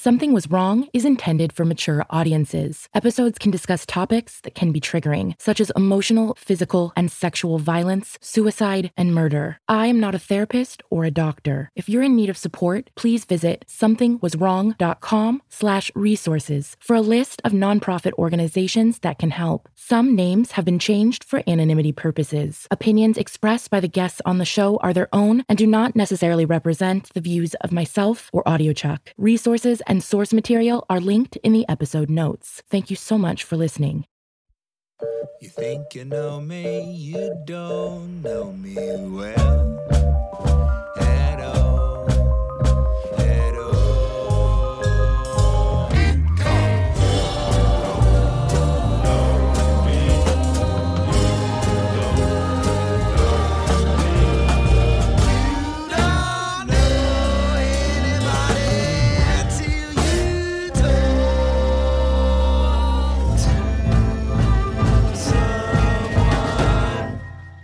Something Was Wrong is intended for mature audiences. Episodes can discuss topics that can be triggering, such as emotional, physical, and sexual violence, suicide, and murder. I am not a therapist or a doctor. If you're in need of support, please visit somethingwaswrong.com/resources for a list of nonprofit organizations that can help. Some names have been changed for anonymity purposes. Opinions expressed by the guests on the show are their own and do not necessarily represent the views of myself or AudioChuck. Resources and source material are linked in the episode notes. Thank you so much for listening. You think you know me, you don't know me well at all, at all. Don't know anybody till you talk to someone.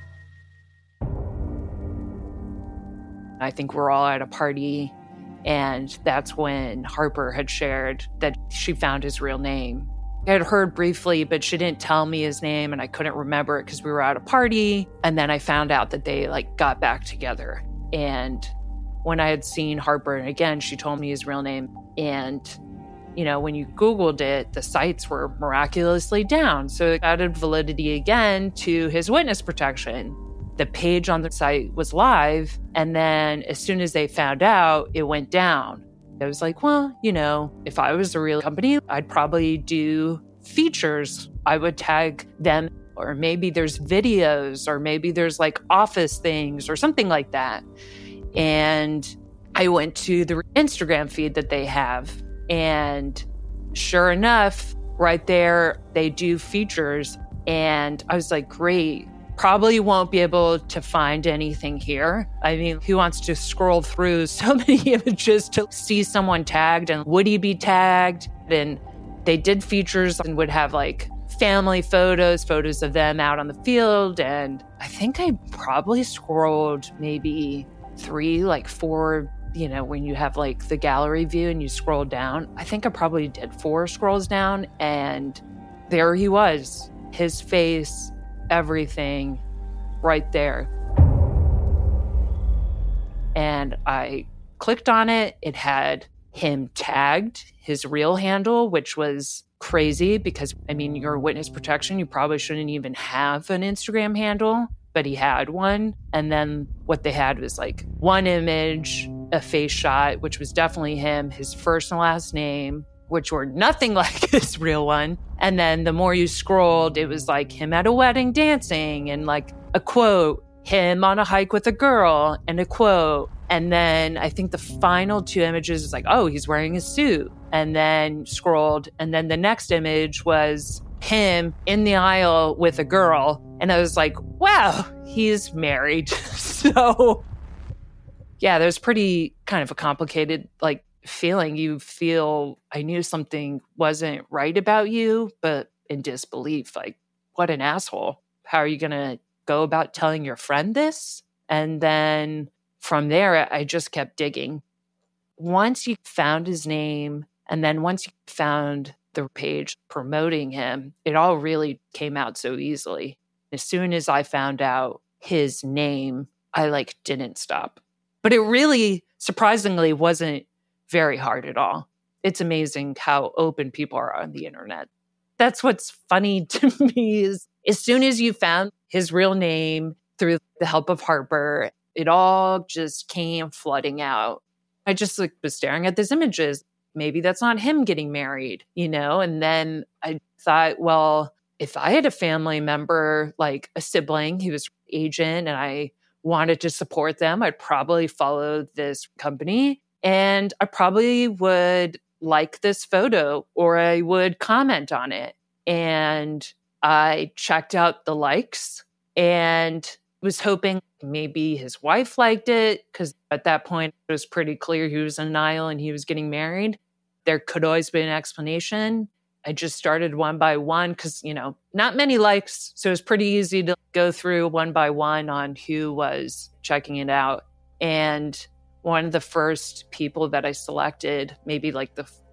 I think we're all at a party, and that's when Harper had shared that she found his real name. I had heard briefly, but she didn't tell me his name, and I couldn't remember it because we were at a party. And then I found out that they got back together. And when I had seen Harper, and again, she told me his real name. And, when you Googled it, the sites were miraculously down. So it added validity again to his witness protection. The page on the site was live, and then as soon as they found out, it went down. I was like, well, if I was a real company, I'd probably do features. I would tag them, or maybe there's videos, or maybe there's office things or something like that. And I went to the Instagram feed that they have, and sure enough, right there, they do features. And I was like, great. Probably won't be able to find anything here. I mean, who wants to scroll through so many images to see someone tagged, and would he be tagged? And they did features and would have family photos of them out on the field. And I think I probably scrolled maybe 3, 4, when you have the gallery view and you scroll down. I think I probably did 4 scrolls down, and there he was, his face, everything right there. And I clicked on it. It had him tagged, his real handle, which was crazy because, your witness protection, you probably shouldn't even have an Instagram handle, but he had one. And then what they had was one image, a face shot, which was definitely him, his first and last name, which were nothing like his real one. And then the more you scrolled, it was him at a wedding dancing, and a quote, him on a hike with a girl, and a quote. And then I think the final 2 images is oh, he's wearing a suit. And then scrolled, and then the next image was him in the aisle with a girl. And I was like, wow, he's married. So yeah, there's pretty kind of a complicated feeling. You feel, I knew something wasn't right about you, but in disbelief, what an asshole. How are you going to go about telling your friend this? And then from there, I just kept digging. Once you found his name, and then once you found the page promoting him, it all really came out so easily. As soon as I found out his name, I didn't stop. But it really, surprisingly, wasn't very hard at all. It's amazing how open people are on the internet. That's what's funny to me is as soon as you found his real name through the help of Harper, it all just came flooding out. I just was staring at these images. Maybe that's not him getting married, And then I thought, well, if I had a family member, a sibling who was an agent, and I wanted to support them, I'd probably follow this company. And I probably would like this photo, or I would comment on it. And I checked out the likes and was hoping maybe his wife liked it, because at that point it was pretty clear he was in denial and he was getting married. There could always be an explanation. I just started one by one because, not many likes. So it was pretty easy to go through one by one on who was checking it out. And one of the first people that I selected, maybe the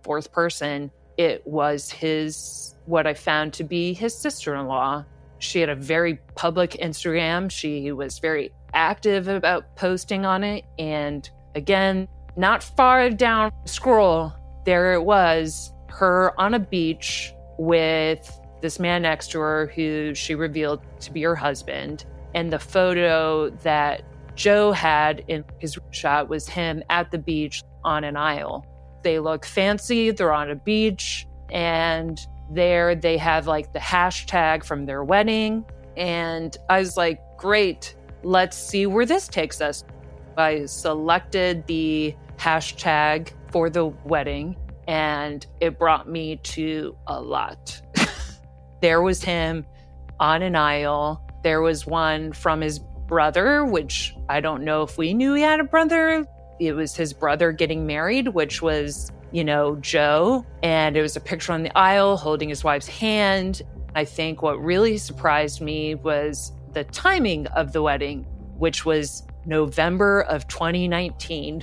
fourth person, it was what I found to be his sister-in-law. She had a very public Instagram. She was very active about posting on it. And again, not far down the scroll, there it was, her on a beach with this man next to her who she revealed to be her husband. And the photo that Joe had in his shot was him at the beach on an aisle. They look fancy, they're on a beach, and there they have like the hashtag from their wedding. And I was like, great, let's see where this takes us. I selected the hashtag for the wedding, and it brought me to a lot. There was him on an aisle. There was one from his brother, which I don't know if we knew he had a brother. It was his brother getting married, which was, Joe. And it was a picture on the aisle holding his wife's hand. I think what really surprised me was the timing of the wedding, which was November of 2019.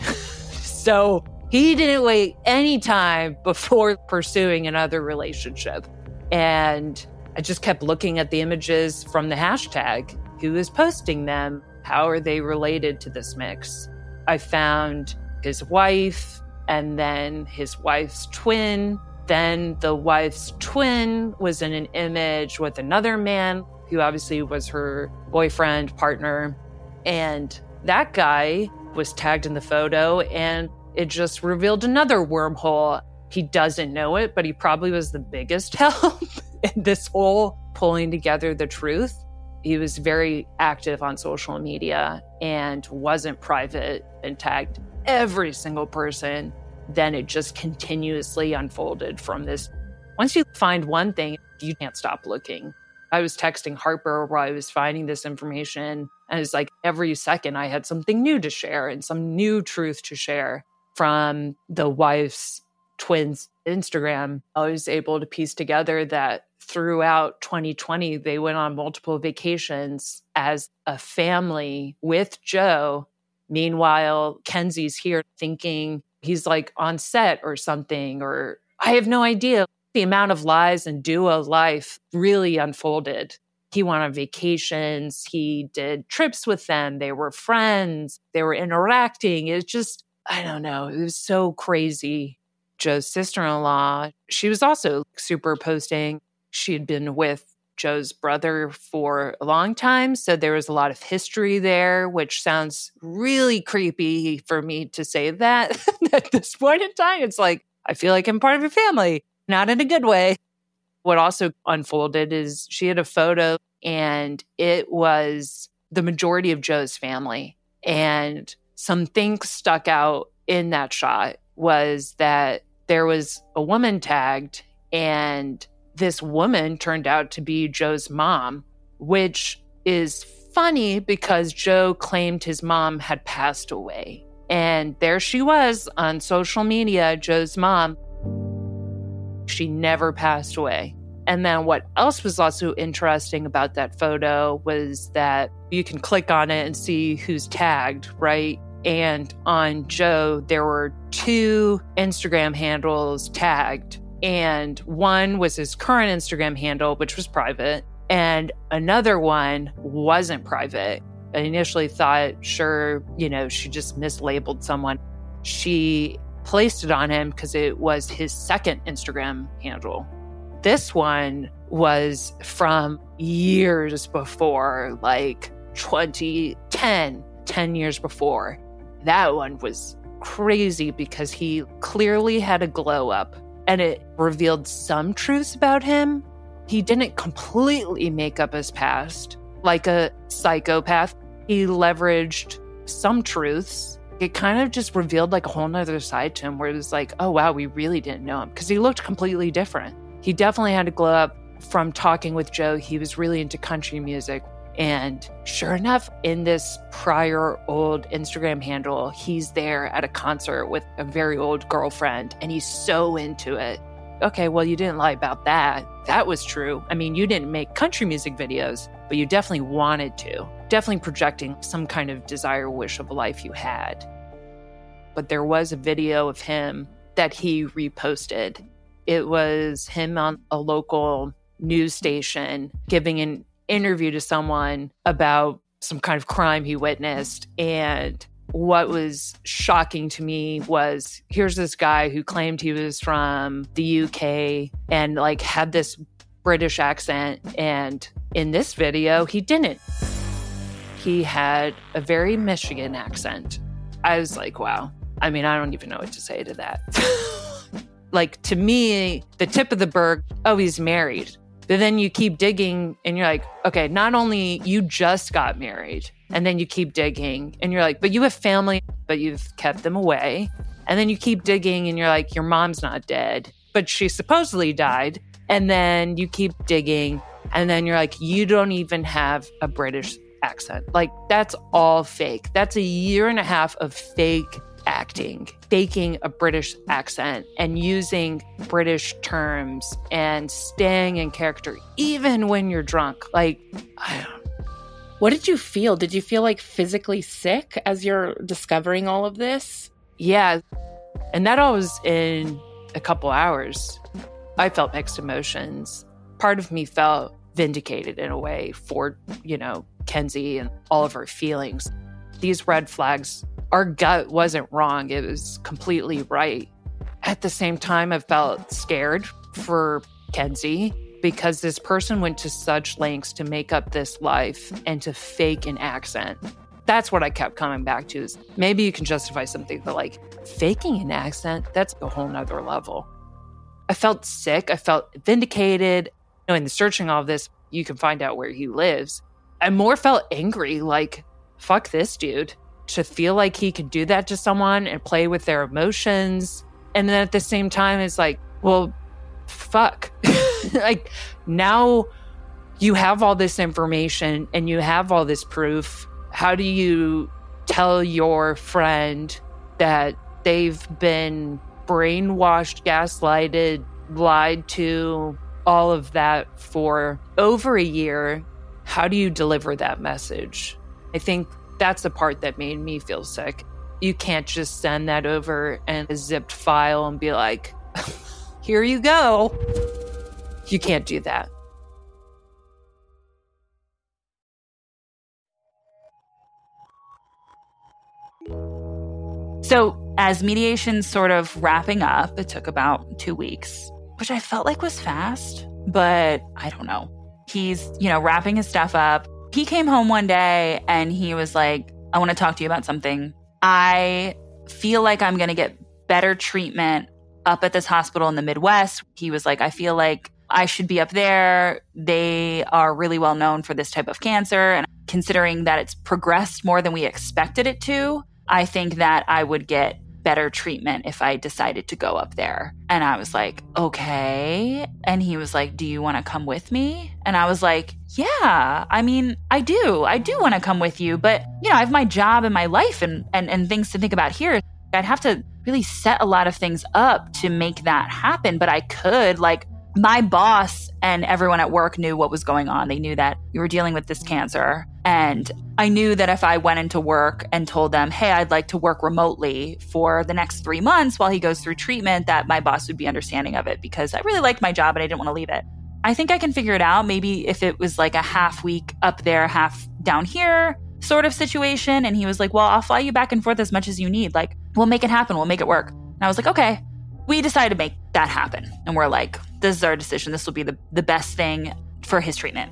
So he didn't wait any time before pursuing another relationship. And I just kept looking at the images from the hashtag. Who is posting them? How are they related to this mix? I found his wife and then his wife's twin. Then the wife's twin was in an image with another man who obviously was her boyfriend, partner. And that guy was tagged in the photo, and it just revealed another wormhole. He doesn't know it, but he probably was the biggest help in this whole pulling together the truth. He was very active on social media and wasn't private and tagged every single person. Then it just continuously unfolded from this. Once you find one thing, you can't stop looking. I was texting Harper while I was finding this information, and it's like every second I had something new to share and some new truth to share from the wife's twins' Instagram. I was able to piece together that throughout 2020, they went on multiple vacations as a family with Joe. Meanwhile, Kenzie's here thinking he's like on set or something, or I have no idea. The amount of lies and duo life really unfolded. He went on vacations. He did trips with them. They were friends. They were interacting. It was just, I don't know. It was so crazy. Joe's sister-in-law, she was also super posting. She had been with Joe's brother for a long time, so there was a lot of history there, which sounds really creepy for me to say that at this point in time. It's like, I feel like I'm part of your family, not in a good way. What also unfolded is she had a photo, and it was the majority of Joe's family. And some things stuck out in that shot was that there was a woman tagged, and this woman turned out to be Joe's mom, which is funny because Joe claimed his mom had passed away. And there she was on social media, Joe's mom. She never passed away. And then what else was also interesting about that photo was that you can click on it and see who's tagged, right? And on Joe, there were 2 Instagram handles tagged. And one was his current Instagram handle, which was private. And another one wasn't private. I initially thought, sure, she just mislabeled someone. She placed it on him because it was his second Instagram handle. This one was from years before, like 2010, 10 years before. That one was crazy because he clearly had a glow up. And it revealed some truths about him. He didn't completely make up his past like a psychopath. He leveraged some truths. It kind of just revealed like a whole nother side to him where it was like, oh, wow, we really didn't know him because he looked completely different. He definitely had a glow up from talking with Joe. He was really into country music. And sure enough, in this prior old Instagram handle, he's there at a concert with a very old girlfriend, and he's so into it. Okay, well, you didn't lie about that. That was true. I mean, you didn't make country music videos, but you definitely wanted to. Definitely projecting some kind of desire, wish of a life you had. But there was a video of him that he reposted. It was him on a local news station giving an interview to someone about some kind of crime he witnessed. And what was shocking to me was, here's this guy who claimed he was from the UK and like had this British accent. And in this video, he didn't. He had a very Michigan accent. I was like, wow. I mean, I don't even know what to say to that. Like, to me, the tip of the berg, oh, he's married. But then you keep digging and you're like, okay, not only you just got married, and then you keep digging and you're like, but you have family, but you've kept them away. And then you keep digging and you're like, your mom's not dead, but she supposedly died. And then you keep digging and then you're like, you don't even have a British accent. Like, that's all fake. That's a year and a half of fake acting, faking a British accent and using British terms and staying in character, even when you're drunk. Like, I don't know. What did you feel? Did you feel like physically sick as you're discovering all of this? Yeah. And that all was in a couple hours. I felt mixed emotions. Part of me felt vindicated in a way for, Kenzie and all of her feelings. These red flags, our gut wasn't wrong. It was completely right. At the same time, I felt scared for Kenzie because this person went to such lengths to make up this life and to fake an accent. That's what I kept coming back to, is maybe you can justify something, but like faking an accent, that's a whole nother level. I felt sick. I felt vindicated. In the searching all of this, you can find out where he lives. I more felt angry, like, fuck this dude. To feel like he could do that to someone and play with their emotions. And then at the same time, it's like, well, fuck. Like, now you have all this information and you have all this proof. How do you tell your friend that they've been brainwashed, gaslighted, lied to, all of that for over a year? How do you deliver that message? I think that's the part that made me feel sick. You can't just send that over in a zipped file and be like, here you go. You can't do that. So as mediation's sort of wrapping up, it took about 2 weeks, which I felt like was fast, but I don't know. He's, wrapping his stuff up. He came home one day and he was like, I want to talk to you about something. I feel like I'm going to get better treatment up at this hospital in the Midwest. He was like, I feel like I should be up there. They are really well known for this type of cancer. And considering that it's progressed more than we expected it to, I think that I would get better treatment if I decided to go up there. And I was like, okay. And he was like, do you want to come with me? And I was like, yeah, I mean, I do want to come with you. But, I have my job and my life and things to think about here. I'd have to really set a lot of things up to make that happen. But I could, my boss and everyone at work knew what was going on. They knew that we were dealing with this cancer. And I knew that if I went into work and told them, hey, I'd like to work remotely for the next 3 months while he goes through treatment, that my boss would be understanding of it because I really liked my job and I didn't want to leave it. I think I can figure it out. Maybe if it was like a half week up there, half down here sort of situation. And he was like, well, I'll fly you back and forth as much as you need. Like, we'll make it happen. We'll make it work. And I was like, okay. We decided to make that happen. And we're like, this is our decision. This will be the best thing for his treatment.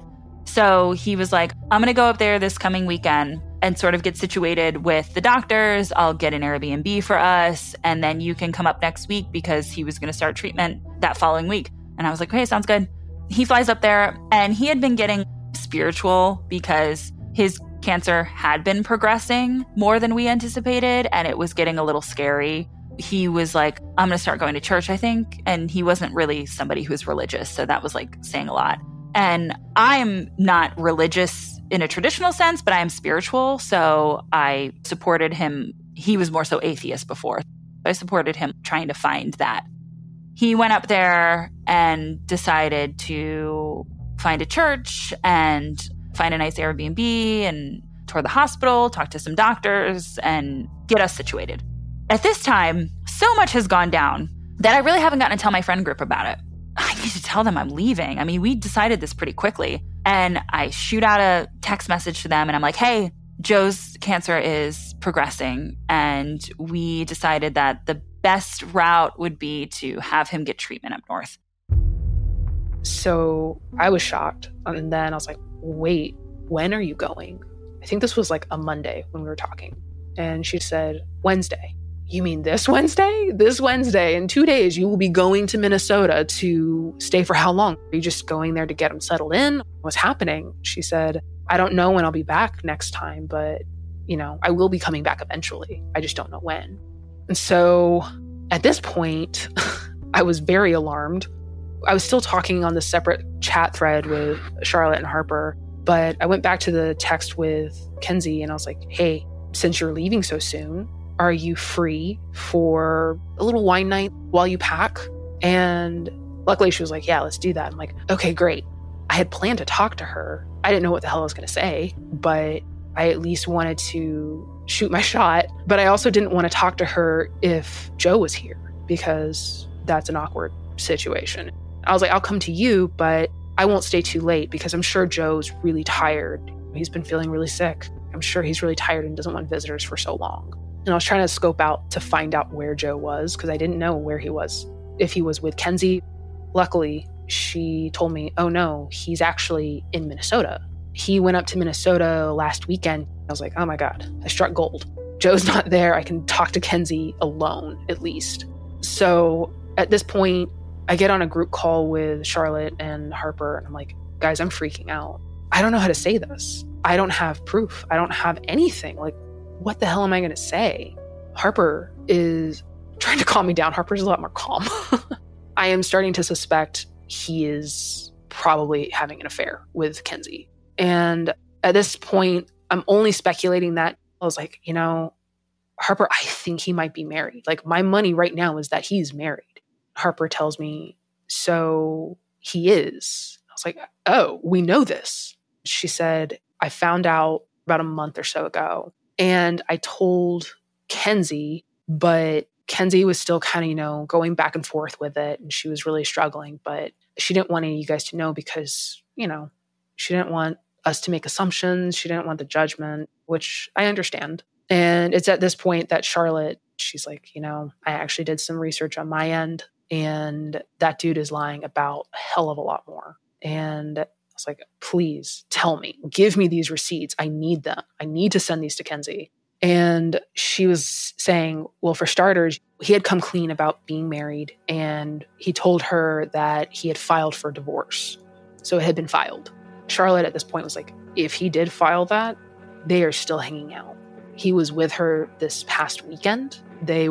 So he was like, I'm going to go up there this coming weekend and sort of get situated with the doctors. I'll get an Airbnb for us. And then you can come up next week because he was going to start treatment that following week. And I was like, okay, sounds good. He flies up there and he had been getting spiritual because his cancer had been progressing more than we anticipated. And it was getting a little scary. He was like, I'm going to start going to church, I think. And he wasn't really somebody who's religious. So that was like saying a lot. And I'm not religious in a traditional sense, but I am spiritual. So I supported him. He was more so atheist before. I supported him trying to find that. He went up there and decided to find a church and find a nice Airbnb and tour the hospital, talk to some doctors and get us situated. At this time, so much has gone down that I really haven't gotten to tell my friend group about it. I need to tell them I'm leaving. I mean, we decided this pretty quickly. And I shoot out a text message to them and I'm like, hey, Joe's cancer is progressing. And we decided that the best route would be to have him get treatment up north. So I was shocked. And then I was like, wait, when are you going? I think this was like a Monday when we were talking. And she said, Wednesday. You mean this Wednesday? This Wednesday, in 2 days, you will be going to Minnesota to stay for how long? Are you just going there to get him settled in? What's happening? She said, I don't know when I'll be back next time, but, I will be coming back eventually. I just don't know when. And so at this point, I was very alarmed. I was still talking on the separate chat thread with Charlotte and Harper, but I went back to the text with Kenzie and I was like, hey, since you're leaving so soon, are you free for a little wine night while you pack? And luckily she was like, yeah, let's do that. I'm like, okay, great. I had planned to talk to her. I didn't know what the hell I was going to say, but I at least wanted to shoot my shot. But I also didn't want to talk to her if Joe was here because that's an awkward situation. I was like, I'll come to you, but I won't stay too late because I'm sure Joe's really tired. He's been feeling really sick. I'm sure he's really tired and doesn't want visitors for so long. And I was trying to scope out to find out where Joe was because I didn't know where he was. If he was with Kenzie. Luckily, she told me, oh no, he's actually in Minnesota. He went up to Minnesota last weekend. I was like, oh my God, I struck gold. Joe's not there. I can talk to Kenzie alone, at least. So at this point, I get on a group call with Charlotte and Harper, and I'm like, guys, I'm freaking out. I don't know how to say this. I don't have proof. I don't have anything. Like, what the hell am I going to say? Harper is trying to calm me down. Harper's a lot more calm. I am starting to suspect he is probably having an affair with Kenzie. And at this point, I'm only speculating that. I was like, Harper, I think he might be married. Like, my money right now is that he's married. Harper tells me, so he is. I was like, oh, we know this. She said, I found out about a month or so ago. And I told Kenzie, but Kenzie was still kind of, going back and forth with it. And she was really struggling, but she didn't want any of you guys to know because, she didn't want us to make assumptions. She didn't want the judgment, which I understand. And it's at this point that Charlotte, she's like, I actually did some research on my end and that dude is lying about a hell of a lot more. And I was like, please tell me, give me these receipts. I need them. I need to send these to Kenzie. And she was saying, well, for starters, he had come clean about being married and he told her that he had filed for divorce. So it had been filed. Charlotte at this point was like, if he did file that, they are still hanging out. He was with her this past weekend. They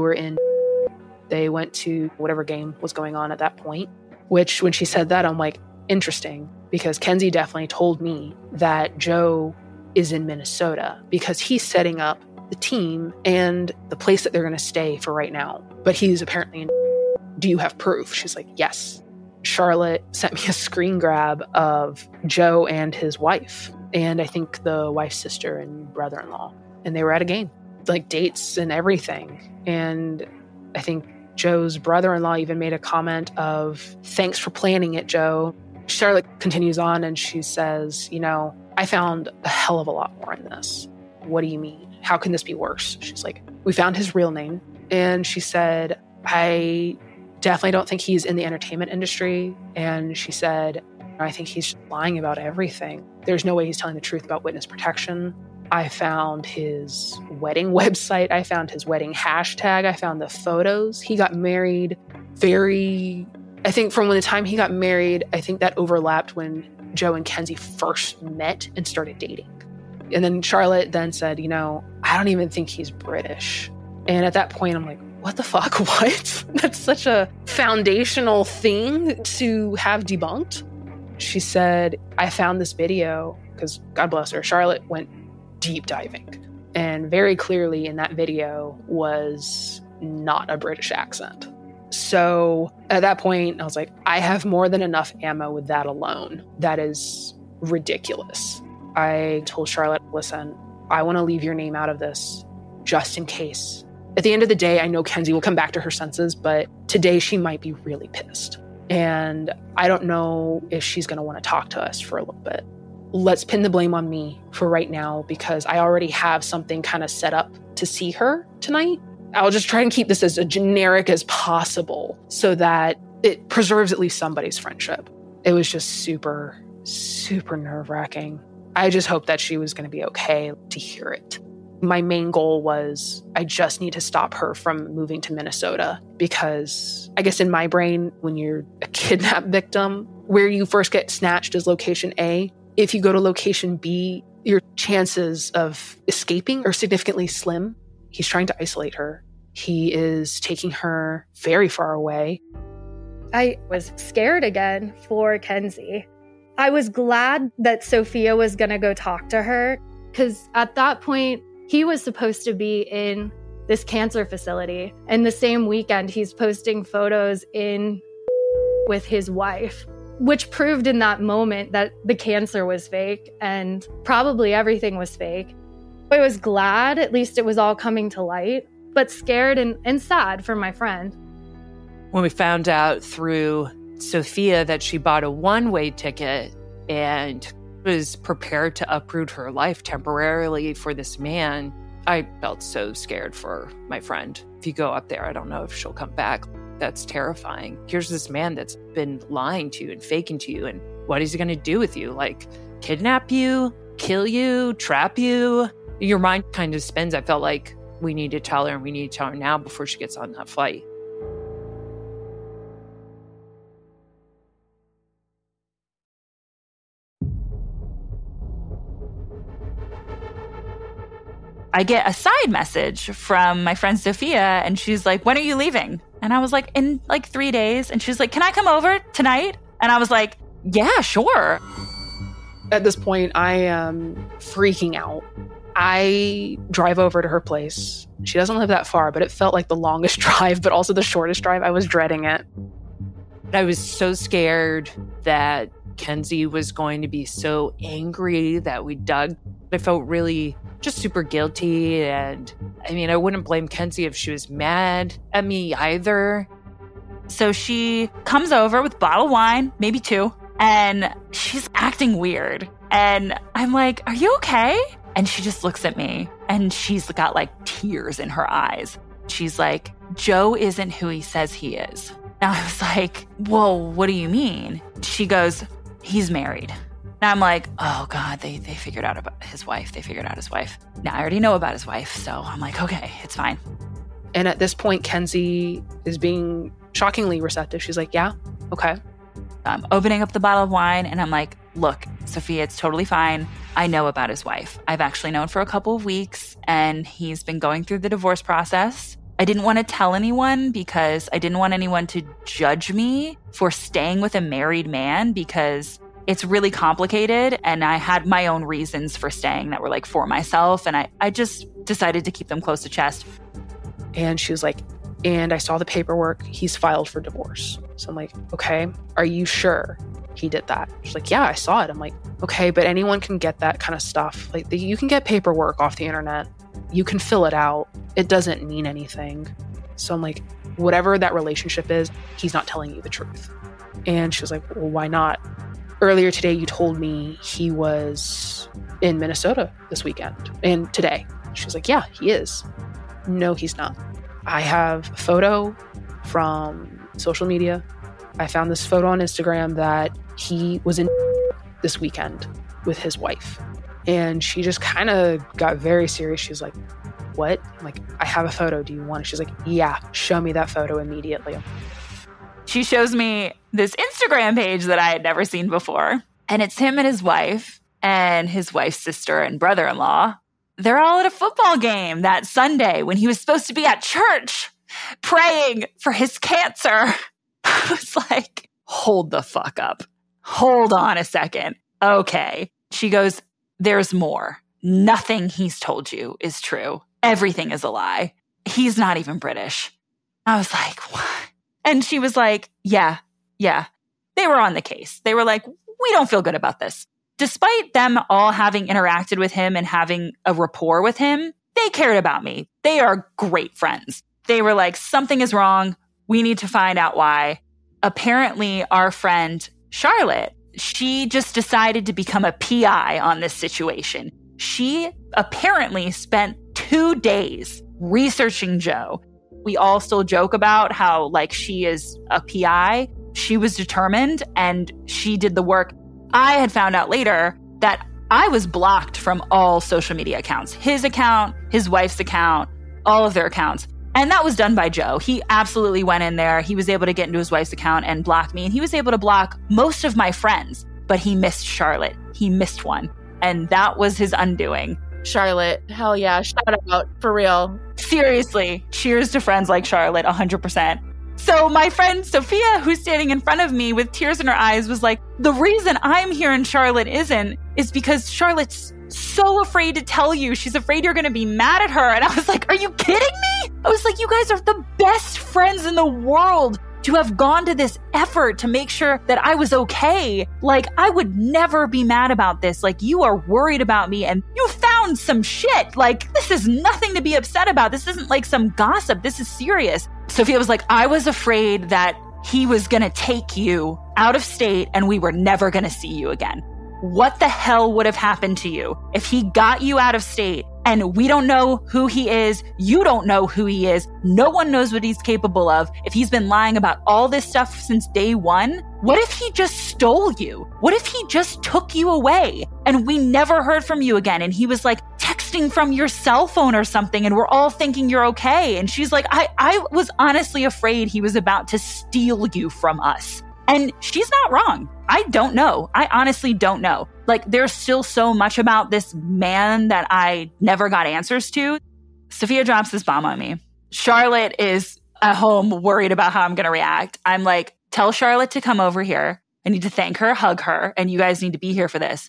went to whatever game was going on at that point, which when she said that, I'm like, interesting, because Kenzie definitely told me that Joe is in Minnesota because he's setting up the team and the place that they're going to stay for right now. But he's apparently in. Do you have proof? She's like, yes. Charlotte sent me a screen grab of Joe and his wife, and I think the wife's sister and brother-in-law. And they were at a game, like dates and everything. And I think Joe's brother-in-law even made a comment of, thanks for planning it, Joe. Charlotte continues on and she says, I found a hell of a lot more in this. What do you mean? How can this be worse? She's like, we found his real name. And she said, I definitely don't think he's in the entertainment industry. And she said, I think he's lying about everything. There's no way he's telling the truth about witness protection. I found his wedding website. I found his wedding hashtag. I found the photos. He got married I think from when the time he got married, I think that overlapped when Joe and Kenzie first met and started dating. And then Charlotte then said, I don't even think he's British. And at that point, I'm like, what the fuck? What? That's such a foundational thing to have debunked. She said, I found this video because, God bless her, Charlotte went deep diving. And very clearly in that video was not a British accent. So at that point, I was like, I have more than enough ammo with that alone. That is ridiculous. I told Charlotte, listen, I want to leave your name out of this just in case At the end of the day, I know Kenzie will come back to her senses, but today she might be really pissed. And I don't know if she's going to want to talk to us for a little bit. Let's pin the blame on me for right now because I already have something kind of set up to see her tonight. I'll just try and keep this as generic as possible so that it preserves at least somebody's friendship. It was just super, super nerve-wracking. I just hoped that she was going to be okay to hear it. My main goal was I just need to stop her from moving to Minnesota because I guess in my brain, when you're a kidnap victim, where you first get snatched is location A. If you go to location B, your chances of escaping are significantly slim. He's trying to isolate her. He is taking her very far away. I was scared again for Kenzie. I was glad that Sophia was going to go talk to her because at that point, he was supposed to be in this cancer facility. And the same weekend, he's posting photos in with his wife, which proved in that moment that the cancer was fake and probably everything was fake. I was glad at least it was all coming to light, but scared and sad for my friend. When we found out through Sophia that she bought a one-way ticket and was prepared to uproot her life temporarily for this man, I felt so scared for my friend. If you go up there, I don't know if she'll come back. That's terrifying. Here's this man that's been lying to you and faking to you, and what is he going to do with you? Like, kidnap you, kill you, trap you? Your mind kind of spins. I felt like we need to tell her, and we need to tell her now before she gets on that flight. I get a side message from my friend Sophia, and she's like, when are you leaving? And I was like, in like 3 days. And she's like, can I come over tonight? And I was like, yeah, sure. At this point, I am freaking out. I drive over to her place. She doesn't live that far, but it felt like the longest drive, but also the shortest drive. I was dreading it. I was so scared that Kenzie was going to be so angry that we dug. I felt really just super guilty. And I mean, I wouldn't blame Kenzie if she was mad at me either. So she comes over with a bottle of wine, maybe 2, and she's acting weird. And I'm like, are you okay? And she just looks at me and she's got like tears in her eyes. She's like, Joe isn't who he says he is. And I was like, well, what do you mean? She goes, he's married. And I'm like, oh God, they figured out about his wife. They figured out his wife. Now I already know about his wife. So I'm like, okay, it's fine. And at this point, Kenzie is being shockingly receptive. She's like, yeah, okay. I'm opening up the bottle of wine and I'm like, look, Sophia, it's totally fine. I know about his wife. I've actually known for a couple of weeks and he's been going through the divorce process. I didn't want to tell anyone because I didn't want anyone to judge me for staying with a married man because it's really complicated and I had my own reasons for staying that were like for myself. And I just decided to keep them close to chest. And she was like, and I saw the paperwork. He's filed for divorce. So I'm like, okay, are you sure he did that? She's like, yeah, I saw it. I'm like, okay, but anyone can get that kind of stuff. Like you can get paperwork off the internet. You can fill it out. It doesn't mean anything. So I'm like, whatever that relationship is, he's not telling you the truth. And she was like, well, why not? Earlier today, you told me he was in Minnesota this weekend and today. She was like, yeah, he is. No, he's not. I have a photo from social media. I found this photo on Instagram that he was in this weekend with his wife. And she just kind of got very serious. She's like, what? I'm like, I have a photo. Do you want it? She's like, yeah, show me that photo immediately. She shows me this Instagram page that I had never seen before. And it's him and his wife's sister and brother-in-law. They're all at a football game that Sunday when he was supposed to be at church praying for his cancer. I was like, hold the fuck up. Hold on a second. Okay. She goes, there's more. Nothing he's told you is true. Everything is a lie. He's not even British. I was like, what? And she was like, yeah. They were on the case. They were like, we don't feel good about this. Despite them all having interacted with him and having a rapport with him, they they cared about me. They are great friends. They were like, something is wrong. We need to find out why. Apparently, our friend Charlotte, she just decided to become a PI on this situation. She apparently spent 2 days researching Joe. We all still joke about how, like, she is a PI. She was determined and she did the work. I had found out later that I was blocked from all social media accounts. His account, his wife's account, all of their accounts. And that was done by Joe. He absolutely went in there. He was able to get into his wife's account and block me. And he was able to block most of my friends, but he missed Charlotte. He missed one. And that was his undoing. Charlotte, hell yeah, shout out, for real. Seriously, cheers to friends like Charlotte, 100%. So my friend Sophia, who's standing in front of me with tears in her eyes, was like, the reason I'm here and Charlotte isn't is because Charlotte's so afraid to tell you. She's afraid you're going to be mad at her. And I was like, are you kidding me? I was like, you guys are the best friends in the world to have gone to this effort to make sure that I was okay. Like, I would never be mad about this. Like, you are worried about me and you found some shit. Like, this is nothing to be upset about. This isn't like some gossip. This is serious. Sophia was like, I was afraid that he was going to take you out of state and we were never going to see you again. What the hell would have happened to you if he got you out of state and we don't know who he is? You don't know who he is. No one knows what he's capable of. If he's been lying about all this stuff since day one, what if he just stole you? What if he just took you away and we never heard from you again? And he was like texting from your cell phone or something and we're all thinking you're okay. And she's like, I was honestly afraid he was about to steal you from us. And she's not wrong. I don't know. I honestly don't know. Like, there's still so much about this man that I never got answers to. Sophia drops this bomb on me. Charlotte is at home worried about how I'm going to react. I'm like, tell Charlotte to come over here. I need to thank her, hug her, and you guys need to be here for this.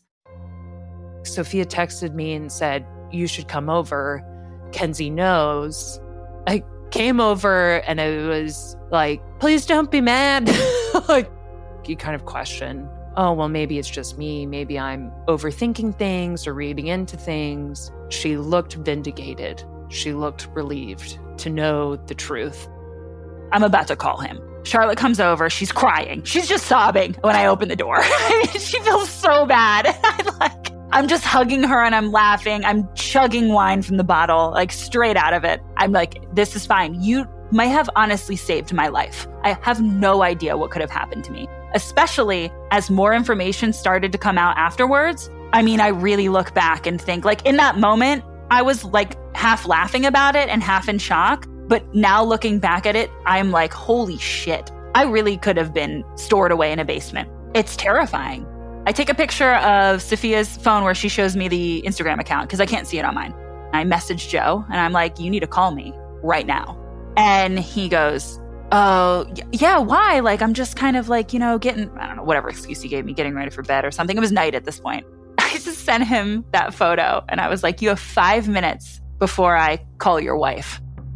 Sophia texted me and said, you should come over. Kenzie knows. I came over and it was like, please don't be mad. Like, you kind of question, oh, well, maybe it's just me. Maybe I'm overthinking things or reading into things. She looked vindicated. She looked relieved to know the truth. I'm about to call him. Charlotte comes over. She's crying. She's just sobbing when I open the door. She feels so bad. I'm just hugging her and I'm laughing. I'm chugging wine from the bottle, like straight out of it. I'm like, this is fine. You might have honestly saved my life. I have no idea what could have happened to me, especially as more information started to come out afterwards. I mean, I really look back and think, like, in that moment, I was like half laughing about it and half in shock. But now looking back at it, I'm like, holy shit. I really could have been stored away in a basement. It's terrifying. I take a picture of Sophia's phone where she shows me the Instagram account because I can't see it on mine. I message Joe and I'm like, you need to call me right now. And he goes, oh, yeah, why? Like, I'm just kind of like, getting, I don't know, whatever excuse he gave me, getting ready for bed or something. It was night at this point. I just sent him that photo and I was like, you have 5 minutes before I call your wife.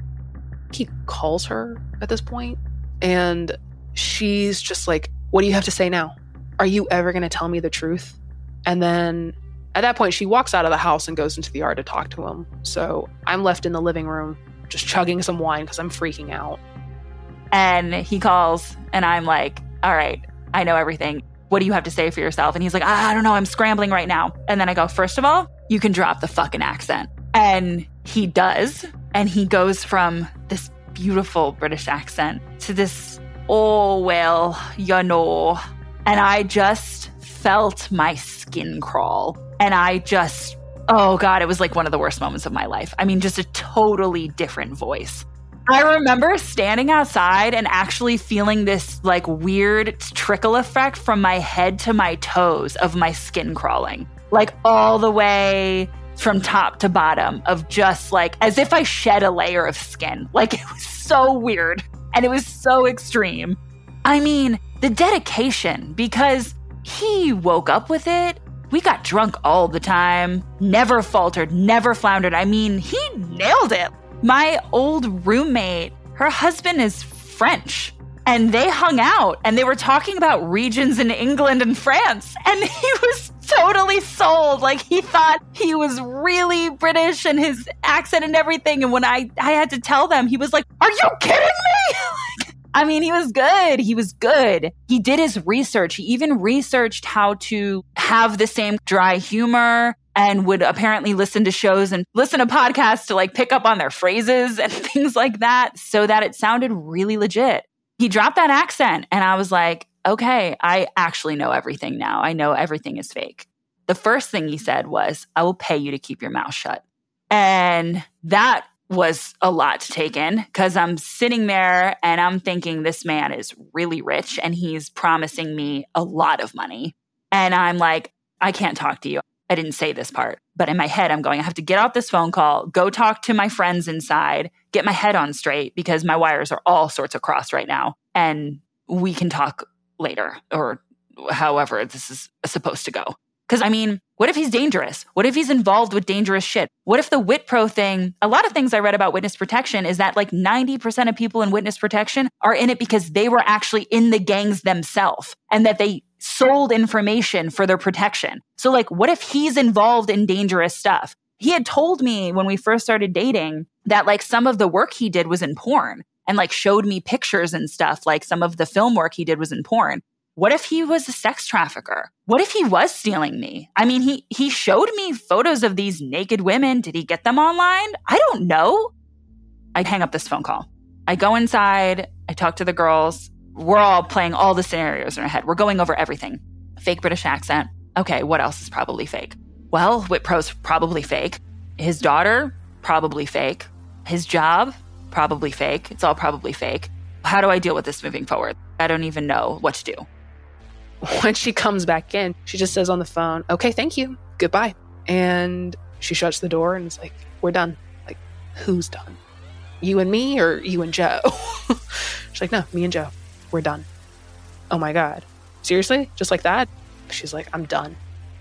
He calls her at this point and she's just like, what do you have to say now? Are you ever going to tell me the truth? And then at that point, she walks out of the house and goes into the yard to talk to him. So I'm left in the living room just chugging some wine because I'm freaking out. And he calls and I'm like, all right, I know everything. What do you have to say for yourself? And he's like, I don't know. I'm scrambling right now. And then I go, first of all, you can drop the fucking accent. And he does. And he goes from this beautiful British accent to this, oh, well, you know. And I just felt my skin crawl. And I just, oh God, it was like one of the worst moments of my life. I mean, just a totally different voice. I remember standing outside and actually feeling this like weird trickle effect from my head to my toes of my skin crawling, like all the way from top to bottom, of just like as if I shed a layer of skin. Like, it was so weird and it was so extreme. I mean, the dedication, because he woke up with it. We got drunk all the time, never faltered, never floundered. I mean, he nailed it. My old roommate, her husband is French, and they hung out and they were talking about regions in England and France. And he was totally sold. Like, he thought he was really British and his accent and everything. And when I had to tell them, he was like, are you kidding me? I mean, he was good. He was good. He did his research. He even researched how to have the same dry humor and would apparently listen to shows and listen to podcasts to like pick up on their phrases and things like that so that it sounded really legit. He dropped that accent and I was like, okay, I actually know everything now. I know everything is fake. The first thing he said was, I will pay you to keep your mouth shut. And that was a lot to take in because I'm sitting there and I'm thinking this man is really rich and he's promising me a lot of money. And I'm like, I can't talk to you. I didn't say this part, but in my head, I'm going, I have to get off this phone call, go talk to my friends inside, get my head on straight because my wires are all sorts of crossed right now. And we can talk later or however this is supposed to go. Because I mean, what if he's dangerous? What if he's involved with dangerous shit? What if the WitPro thing, a lot of things I read about witness protection is that like 90% of people in witness protection are in it because they were actually in the gangs themselves and that they sold information for their protection. So like, what if he's involved in dangerous stuff? He had told me when we first started dating that like some of the work he did was in porn and like showed me pictures and stuff. Like some of the film work he did was in porn. What if he was a sex trafficker? What if he was stealing me? I mean, he showed me photos of these naked women. Did he get them online? I don't know. I hang up this phone call. I go inside. I talk to the girls. We're all playing all the scenarios in our head. We're going over everything. Fake British accent. Okay, what else is probably fake? Well, WitPro's probably fake. His daughter, probably fake. His job, probably fake. It's all probably fake. How do I deal with this moving forward? I don't even know what to do. When she comes back in, she just says on the phone, okay, thank you. Goodbye. And she shuts the door and is like, we're done. Like, who's done? You and me or you and Joe? She's like, no, me and Joe. We're done. Oh my God. Seriously? Just like that? She's like, I'm done.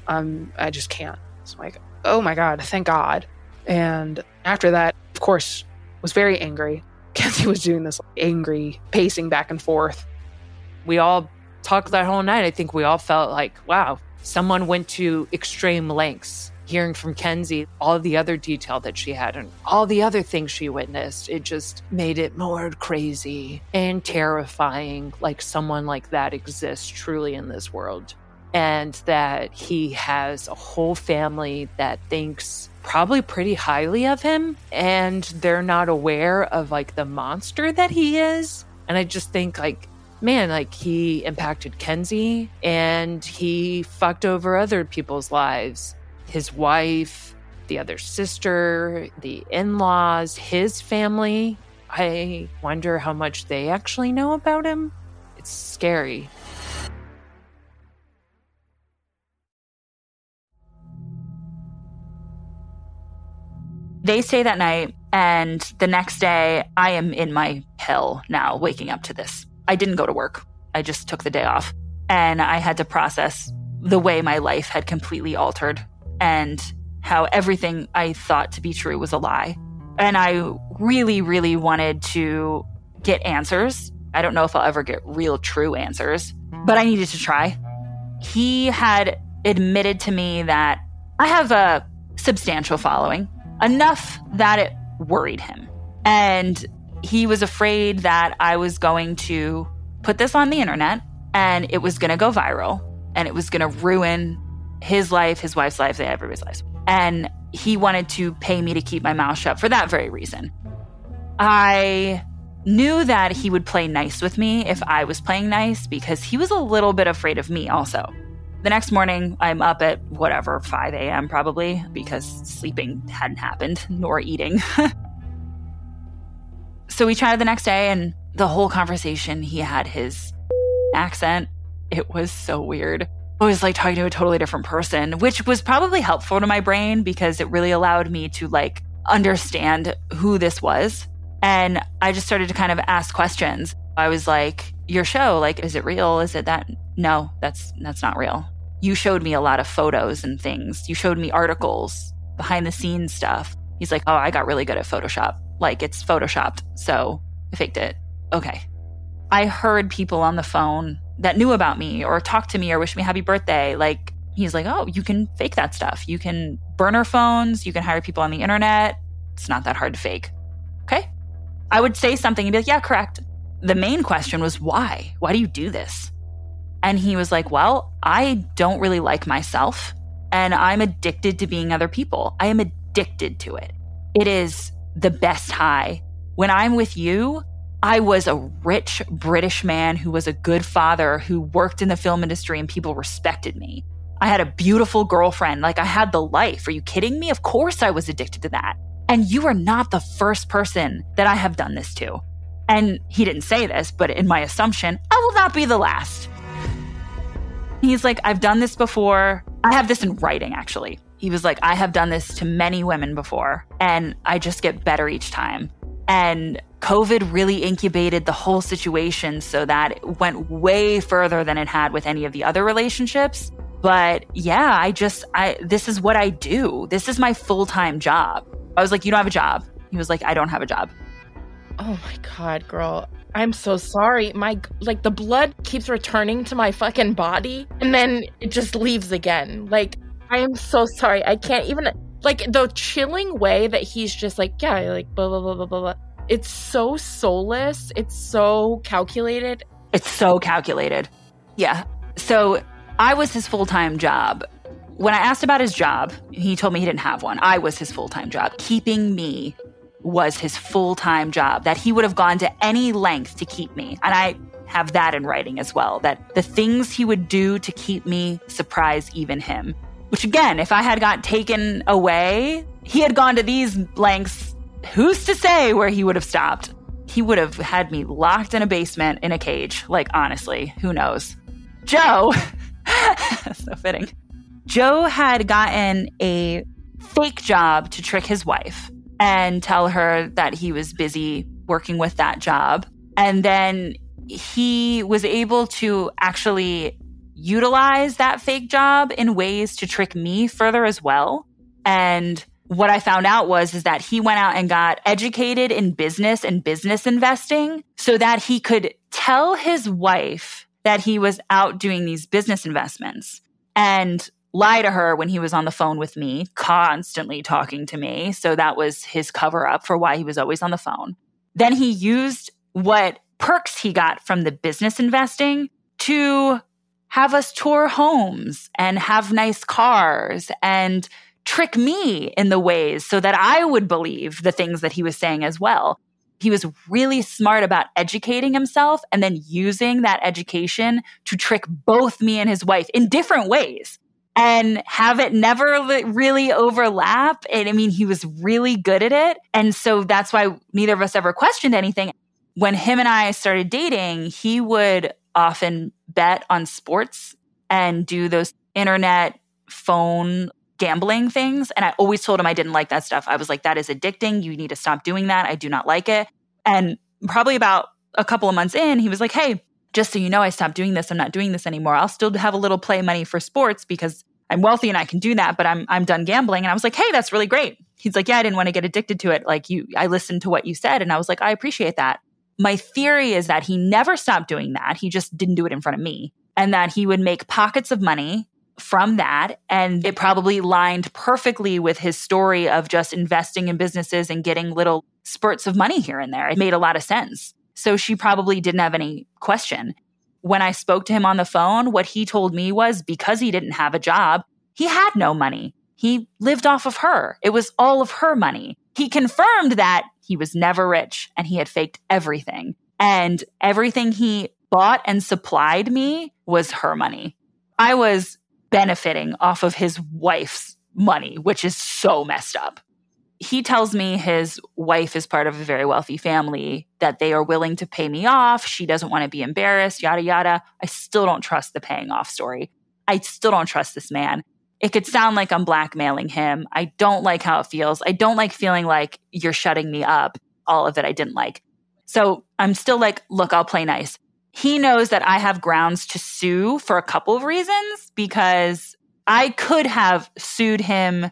I just can't. So I'm like, oh my God, thank God. And after that, of course, was very angry. Kenzie was doing this angry pacing back and forth. We all talked that whole night. I think we all felt like, wow, someone went to extreme lengths. Hearing from Kenzie, all the other detail that she had and all the other things she witnessed, it just made it more crazy and terrifying, like someone like that exists truly in this world. And that he has a whole family that thinks probably pretty highly of him and they're not aware of like the monster that he is. And I just think like, man, like he impacted Kenzie and he fucked over other people's lives. His wife, the other sister, the in-laws, his family. I wonder how much they actually know about him. It's scary. They stay that night, and the next day, I am in my hell now, waking up to this. I didn't go to work. I just took the day off. And I had to process the way my life had completely altered and how everything I thought to be true was a lie. And I really, really wanted to get answers. I don't know if I'll ever get real, true answers, but I needed to try. He had admitted to me that I have a substantial following, enough that it worried him. And he was afraid that I was going to put this on the internet and it was going to go viral and it was going to ruin his life, his wife's life, everybody's lives. And he wanted to pay me to keep my mouth shut for that very reason. I knew that he would play nice with me if I was playing nice because he was a little bit afraid of me also. The next morning, I'm up at 5 a.m. probably because sleeping hadn't happened, nor eating. So we chatted the next day, and the whole conversation, he had his accent. It was so weird. I was like talking to a totally different person, which was probably helpful to my brain because it really allowed me to like understand who this was. And I just started to kind of ask questions. I was like, your show, like, is it real? Is it that? No, that's not real. You showed me a lot of photos and things. You showed me articles, behind the scenes stuff. He's like, oh, I got really good at Photoshop. Like, it's Photoshopped, so I faked it. Okay. I heard people on the phone that knew about me or talked to me or wished me happy birthday, like He's like, oh, you can fake that stuff. You can burner phones. You can hire people on the internet. It's not that hard to fake. Okay. I would say something and be like, yeah, correct. The main question was, why? Why do you do this? And he was like, well, I don't really like myself and I'm addicted to being other people. I am addicted to it. It is the best high. When I'm with you, I was a rich British man who was a good father who worked in the film industry and people respected me. I had a beautiful girlfriend. Like, I had the life. Are you kidding me? Of course I was addicted to that. And you are not the first person that I have done this to. And he didn't say this, but in my assumption, I will not be the last. He's like, I've done this before. I have this in writing, actually. He was like, I have done this to many women before, and I just get better each time. And COVID really incubated the whole situation so that it went way further than it had with any of the other relationships. But yeah, this is what I do. This is my full-time job. I was like, you don't have a job. He was like, I don't have a job. Oh my God, girl. I'm so sorry. The blood keeps returning to my fucking body and then it just leaves again. Like, I am so sorry. I can't even, like, the chilling way that he's just like, yeah, like, blah, blah, blah, blah, blah, blah. It's so soulless. It's so calculated. It's so calculated. Yeah. So I was his full-time job. When I asked about his job, he told me he didn't have one. I was his full-time job. Keeping me was his full-time job, that he would have gone to any length to keep me. And I have that in writing as well, that the things he would do to keep me surprise even him. Which again, if I had got taken away, he had gone to these lengths, who's to say where he would have stopped? He would have had me locked in a basement in a cage. Like, honestly, who knows? Joe, so fitting. Joe had gotten a fake job to trick his wife and tell her that he was busy working with that job. And then he was able to actually utilize that fake job in ways to trick me further as well. And what I found out is that he went out and got educated in business and business investing so that he could tell his wife that he was out doing these business investments and lie to her when he was on the phone with me, constantly talking to me. So that was his cover up for why he was always on the phone. Then he used what perks he got from the business investing to have us tour homes and have nice cars and trick me in the ways so that I would believe the things that he was saying as well. He was really smart about educating himself and then using that education to trick both me and his wife in different ways and have it never really overlap. And I mean, he was really good at it. And so that's why neither of us ever questioned anything. When him and I started dating, he would often bet on sports and do those internet phone gambling things. And I always told him I didn't like that stuff. I was like, that is addicting. You need to stop doing that. I do not like it. And probably about a couple of months in, he was like, hey, just so you know, I stopped doing this. I'm not doing this anymore. I'll still have a little play money for sports because I'm wealthy and I can do that, but I'm done gambling. And I was like, hey, that's really great. He's like, yeah, I didn't want to get addicted to it. Like I listened to what you said. And I was like, I appreciate that. My theory is that he never stopped doing that. He just didn't do it in front of me. And that he would make pockets of money from that. And it probably lined perfectly with his story of just investing in businesses and getting little spurts of money here and there. It made a lot of sense. So she probably didn't have any question. When I spoke to him on the phone, what he told me was because he didn't have a job, he had no money. He lived off of her. It was all of her money. He confirmed that he was never rich and he had faked everything. And everything he bought and supplied me was her money. I was benefiting off of his wife's money, which is so messed up. He tells me his wife is part of a very wealthy family, that they are willing to pay me off. She doesn't want to be embarrassed, yada, yada. I still don't trust the paying off story. I still don't trust this man. It could sound like I'm blackmailing him. I don't like how it feels. I don't like feeling like you're shutting me up. All of it I didn't like. So I'm still like, look, I'll play nice. He knows that I have grounds to sue for a couple of reasons, because I could have sued him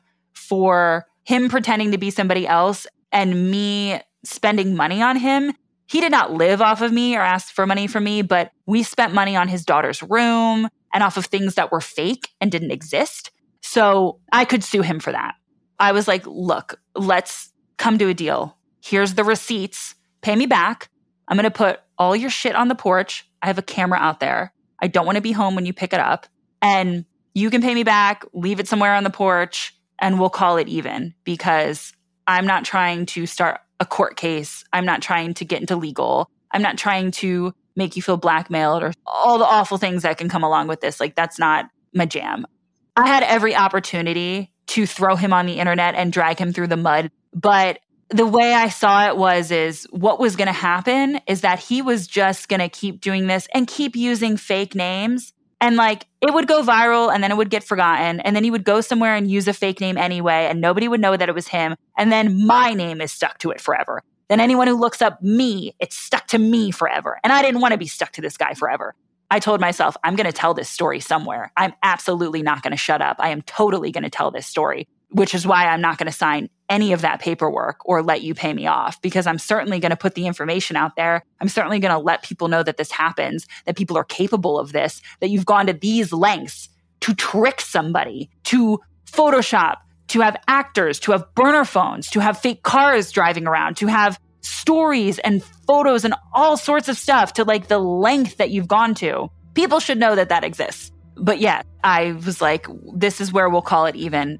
for him pretending to be somebody else and me spending money on him. He did not live off of me or ask for money from me, but we spent money on his daughter's room and off of things that were fake and didn't exist. So I could sue him for that. I was like, look, let's come to a deal. Here's the receipts. Pay me back. I'm going to put all your shit on the porch. I have a camera out there. I don't want to be home when you pick it up. And you can pay me back, leave it somewhere on the porch, and we'll call it even, because I'm not trying to start a court case. I'm not trying to get into legal. I'm not trying to make you feel blackmailed or all the awful things that can come along with this. Like, that's not my jam. I had every opportunity to throw him on the internet and drag him through the mud. But the way I saw it is what was going to happen is that he was just going to keep doing this and keep using fake names. And like, it would go viral and then it would get forgotten. And then he would go somewhere and use a fake name anyway, and nobody would know that it was him. And then my name is stuck to it forever. Then anyone who looks up me, it's stuck to me forever. And I didn't want to be stuck to this guy forever. I told myself, I'm going to tell this story somewhere. I'm absolutely not going to shut up. I am totally going to tell this story, which is why I'm not going to sign any of that paperwork or let you pay me off, because I'm certainly going to put the information out there. I'm certainly going to let people know that this happens, that people are capable of this, that you've gone to these lengths to trick somebody, to Photoshop, to have actors, to have burner phones, to have fake cars driving around, to have stories and photos and all sorts of stuff, to like the length that you've gone to. People should know that that exists. But yeah, I was like, this is where we'll call it even.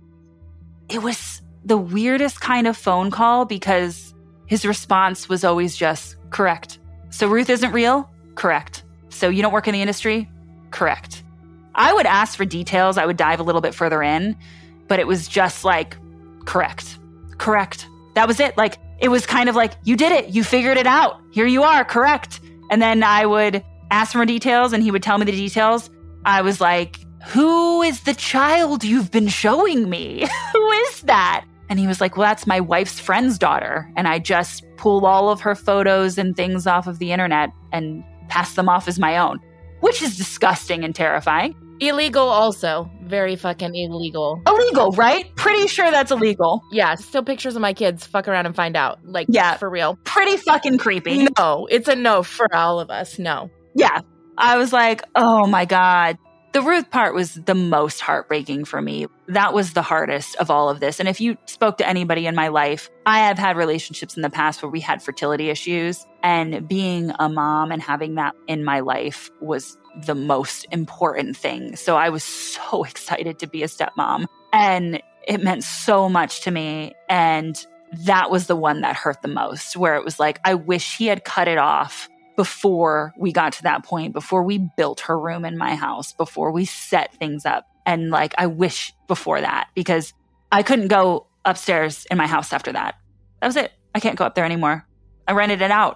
It was the weirdest kind of phone call because his response was always just, correct. So Ruth isn't real? Correct. So you don't work in the industry? Correct. I would ask for details. I would dive a little bit further in, but it was just like, correct. Correct. That was it. Like, it was kind of like, you did it. You figured it out. Here you are. Correct. And then I would ask for more details and he would tell me the details. I was like, who is the child you've been showing me? Who is that? And he was like, well, that's my wife's friend's daughter. And I just pull all of her photos and things off of the internet and pass them off as my own, which is disgusting and terrifying. Illegal also. Very fucking illegal. Illegal, right? Pretty sure that's illegal. Yeah, still pictures of my kids. Fuck around and find out. Like, yeah, for real. Pretty fucking creepy. No, it's a no for all of us. No. Yeah. I was like, oh my God. The Ruth part was the most heartbreaking for me. That was the hardest of all of this. And if you spoke to anybody in my life, I have had relationships in the past where we had fertility issues. And being a mom and having that in my life was the most important thing. So I was so excited to be a stepmom. And it meant so much to me. And that was the one that hurt the most, where it was like, I wish he had cut it off before we got to that point, before we built her room in my house, before we set things up. And like, I wish before that, because I couldn't go upstairs in my house after that. That was it. I can't go up there anymore. I rented it out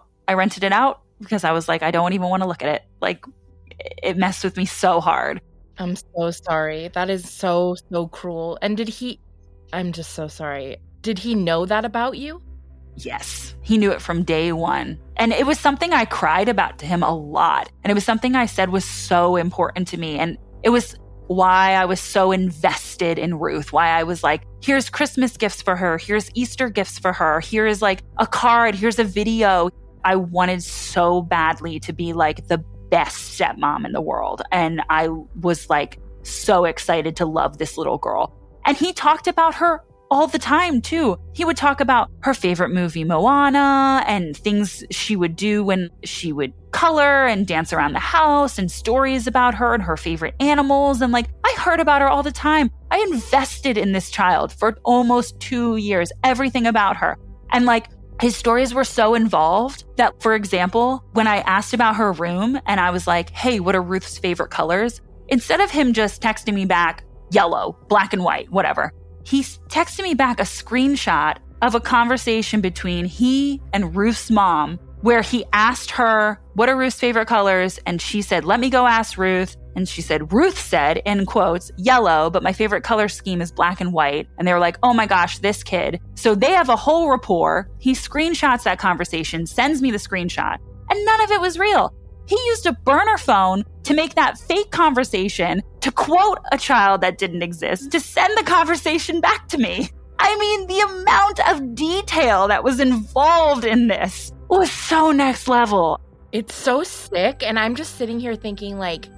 because I was like, I don't even want to look at it. Like, it messed with me so hard. I'm so sorry. That is so cruel. And I'm just so sorry. Did he know that about you? Yes, he knew it from day one. And it was something I cried about to him a lot. And it was something I said was so important to me. And it was why I was so invested in Ruth, why I was like, here's Christmas gifts for her. Here's Easter gifts for her. Here is like a card. Here's a video. I wanted so badly to be like the best stepmom in the world. And I was like so excited to love this little girl. And he talked about her all the time, too. He would talk about her favorite movie, Moana, and things she would do when she would color and dance around the house, and stories about her and her favorite animals. And like, I heard about her all the time. I invested in this child for almost 2 years, everything about her. And like, his stories were so involved that, for example, when I asked about her room and I was like, hey, what are Ruth's favorite colors? Instead of him just texting me back, yellow, black and white, whatever, he texted me back a screenshot of a conversation between he and Ruth's mom, where he asked her, what are Ruth's favorite colors? And she said, let me go ask Ruth. And she said, Ruth said, in quotes, yellow, but my favorite color scheme is black and white. And they were like, oh my gosh, this kid. So they have a whole rapport. He screenshots that conversation, sends me the screenshot, and none of it was real. He used a burner phone to make that fake conversation, to quote a child that didn't exist, to send the conversation back to me. I mean, the amount of detail that was involved in this was so next level. It's so sick. And I'm just sitting here thinking, like,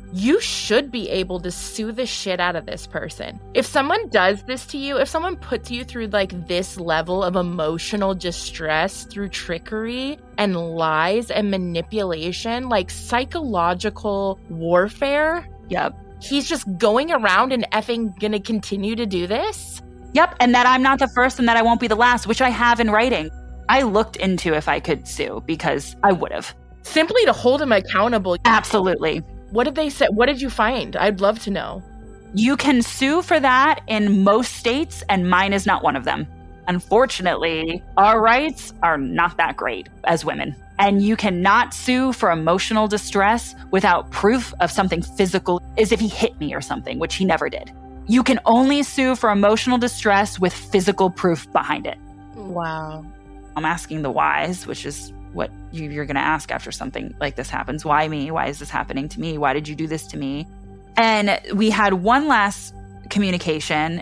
you should be able to sue the shit out of this person. If someone does this to you, if someone puts you through like this level of emotional distress through trickery and lies and manipulation, like psychological warfare. Yep. He's just going around and effing gonna continue to do this? Yep. And that I'm not the first and that I won't be the last, which I have in writing. I looked into if I could sue because I would have. Simply to hold him accountable. Absolutely. What did they say? What did you find? I'd love to know. You can sue for that in most states, and mine is not one of them. Unfortunately, our rights are not that great as women. And you cannot sue for emotional distress without proof of something physical, as if he hit me or something, which he never did. You can only sue for emotional distress with physical proof behind it. Wow. I'm asking the whys, which is what you're going to ask after something like this happens. Why me? Why is this happening to me? Why did you do this to me? And we had one last communication.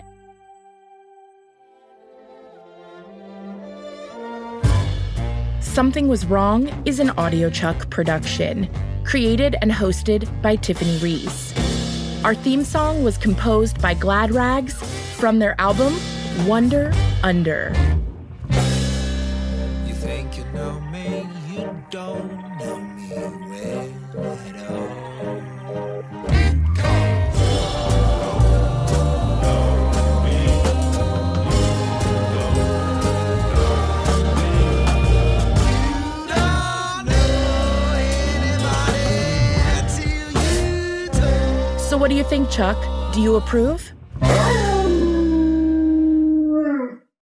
Something Was Wrong is an AudioChuck production, created and hosted by Tiffany Reese. Our theme song was composed by Glad Rags from their album Wonder Under. You think you know me, you don't know me well at all. So what do you think, Chuck? Do you approve?